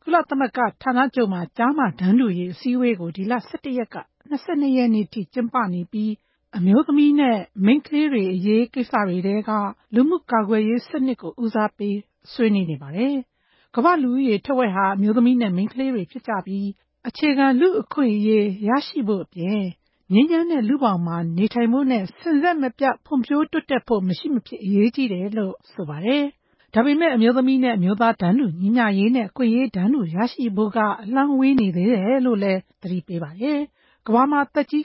ကုလသမဂ္ဂဌာနချုပ်မှာကျားမတန်းတူရေးအစည်းအဝေးကိုဒီလ17ရက်က22ရက်နေ့ထိကျင်းပနေပြီးအမျိုးသမီးနဲ့မိန်းကလေးတွေအရေးကိစ္စတွေထဲကလူမှုကာကွယ်ရေးစနစ်ကိုဦးစားပေးဆွေးနွေးနေပါတယ်။ကမ္ဘာလူဦးရေထက်ဝက်ဟာအမျိုးသမီးနဲ့မိန်းကလေးတွေဖြစ်ကြပြီးအခြေခံလူ့အခွင့်အရေးရရှိဖို့အပြင်ငြိမ်းချမ်းတဲ့လူ့ဘောင်မှာနေထိုင်ဖို့နဲ့စဉ်ဆက်မပြတ်ဖွံ့ဖြိုးတိုးတက်ဖို့မရှိမဖြစ်အရေးကြီးတယ်လို့ဆိုပါတယ်။ဒါပေမဲ့အမျိုးသမီးနဲ့အမျိုးသားတန်းတူညီမျှရေးနဲ့အခွင့်အရေးတန်းတူရရှိဖို့ကအလှမ်းဝေးနေသေးတယ်လို့လည်းသတိပေးပါတယ်။ကမ္ဘာမှာသက်ကြီး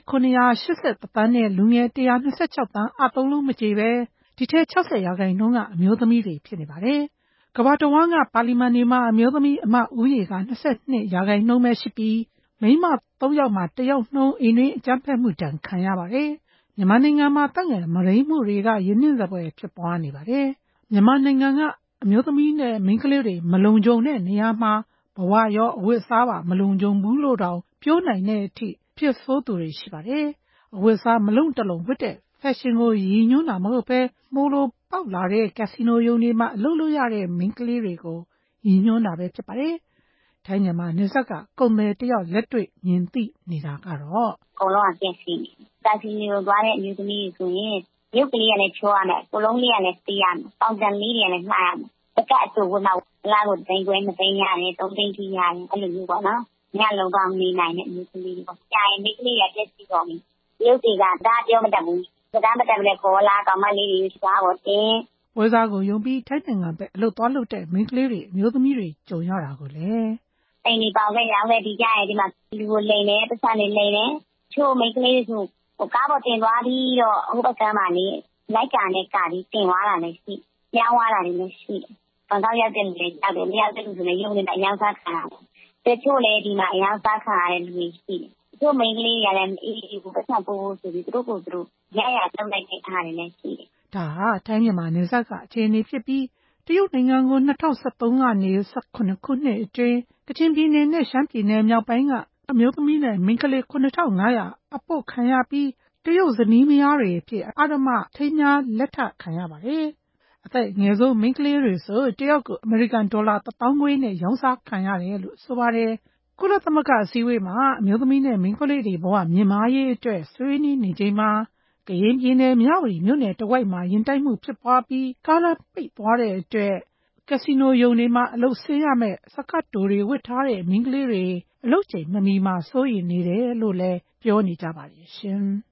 981သန်းနဲ့လူငယ်126သန်းအသုံးလုံးမကြေပဲဒီထဲ60%ကအမျိုးသမီးတွေဖြစ်နေပါတယ်။ကမ္ဘာတဝန်းကပါလီမန်တွေမှာအမျိုးသမီးအမတ်ဦးရေက22%ပဲရှိပြီးမိန်းမ3ယောက်မှာ1ယောက်နှုန်းအိမ်တွင်းအကြမ်းဖက်မှုဒဏ်ခံရပါတယ်။မြန်မာနိုင်ငံမှာတပ်ငယ်မုဒိမ်းမှုတွေကရင်းနှီးစပွဲဖြစ်ပွားနေပါတယ်။မြန်မာနိုင်ငံကအမျိုးသမီးနဲ့မိန်းကလေးတွေမလုံခြုံတဲ့နေရာမှာဘဝရောအဝတ်အစားပါမလုံခြုံဘူးလို့တောင်ပြောနိုင်တဲ့အထိဖြစ်ဆိုးသူတွေရှိပါတယ်။အဝတ်အစားမလုံတလုံဝတ်တဲ့ဖက်ရှင်ကိုရည်ညွှန်းတာမဟုတ်ပဲမိုးလိုပေါက်လာတဲ့ကက်စီနိုရုံတွေမှာအလုပ်လုပ်ရတဲ့မိန်းကလေးတွေကိုရည်ညွှန်းတာပဲဖြစ်ပါတယ်။ထိုင်းမြန်မာနယ်စပ်ကကုန်သည်တယောက်လက်တွေ့မြင်သိနေတာကတော့အကုန်လုံးကကက်စီကက်စီနိုသွားတဲ့အမျိုးသမီးတွေဆိုရင်ရုပ်ကလေးကလည်းချိုးရမယ်ကိုလုံးလေးကလည်းတီးရမယ်ပေါင်တန်လေးတွေကလည်းမှားရမယ်တကက်အတူဝတ်မှလာကိုသိန်းခွဲ2သိန်းရတယ်3သိန်းထိရတယ်အဲ့လိုမျိုးပေါ့နော်ညလုံးကောင်းနေနိုင်တဲ့အမျိုးသမီးတွေပေါ့ကြာရင်မိကလေးကတက်စီတော့ပြီရုပ်တွေကဒါပြောမတတ်ဘူးစကားမတတ်ဘဲခေါ်လာကောင်မလေးတွေစကားပေါ်တင်ဝဲစားကိုယုံပြီးထိုင်းနိုင်ငံပဲအလုပ်သွားလုပ်တဲ့မိန်းကလေးတွေအမျိုးသမီးတွေကြုံရတာကိုလေအိမ်ဒီပေါင်ခဲ့ရောင်းခဲ့ဒီကြရဲ့ဒီမှာလူကိုလိန်တယ်ပတ်စံတွေလိန်တယ်ချို့မိန်းကလေးတွေဆိုကားပေါ်တင်သွားပြီးတော့ဟိုဘက်ကမ်းမှာနေလိုက်ကာနဲ့ကာပြီးတင်သွားတာလည်းရှိပြောင်းသွားတာလည်းရှိတယ်။ဘာသာရောက်တဲ့လူတွေကြောက်တယ်မရောက်တဲ့လူတွေလည်းယုံနေတဲ့အယောင်စားခံရတယ်။တချို့လည်းဒီမှာအယောင်စားခံရတဲ့လူတွေရှိတယ်။ချို့မိန်းကလေးတွေကလည်းအေးအေးကိုပတ်စံပို့ဆိုပြီးသူတို့ကိုသူတို့ရရလုပ်လိုက်တဲ့အားတွေလည်းရှိတယ်။ဒါဟာထိုင်းမြန်မာနယ်စပ်ကအခြေအနေဖြစ်ပြီးတရုတ်နိုင်ငံကို2013ကနေ18ခုနှစ်အတွင်းကချင်ပြည်နယ်နဲ့ရှမ်းပြည်နယ်မြောက်ပိုင်းကအမျိုးသမီးနဲ့မိန်းကလေး9500အပို့ခံရပြီးတရုတ်ဇနီးမယားတွေအဖြစ်အဓမ္မထိမ်းမြားလက်ထပ်ခံရပါတယ်။အသက်ငယ်ဆုံးမိန်းကလေးတွေဆိုတယောက်ကိုအမေရိကန်ဒေါ်လာ1,500နဲ့ရောင်းစားခံရတယ်လို့ဆိုပါတယ်။ကုလသမဂ္ဂအစည်းအဝေးမှာအမျိုးသမီးနဲ့မိန်းကလေးတွေဘဝမြင့်မားရေးအတွက်ဆွေးနွေးနေချိန်မှာကရင်ပြည်နယ်မြဝတီမြို့နယ်တဝိုက်မှာရင်တိုက်မှုဖြစ်ပွားပြီးကားလမ်းပိတ်သွားတဲ့အတွက်ကက်စီနိုရုံတွေမှာအလုပ်ဆင်းရမယ့်စကတ်တိုတွေဝတ်ထားတဲ့မိန်းကလေးတွေအလုပ်ချိန်မမီမှာစိုးရိမ်နေတယ်လို့လည်းပြောနေကြပါတယ်ရှင်။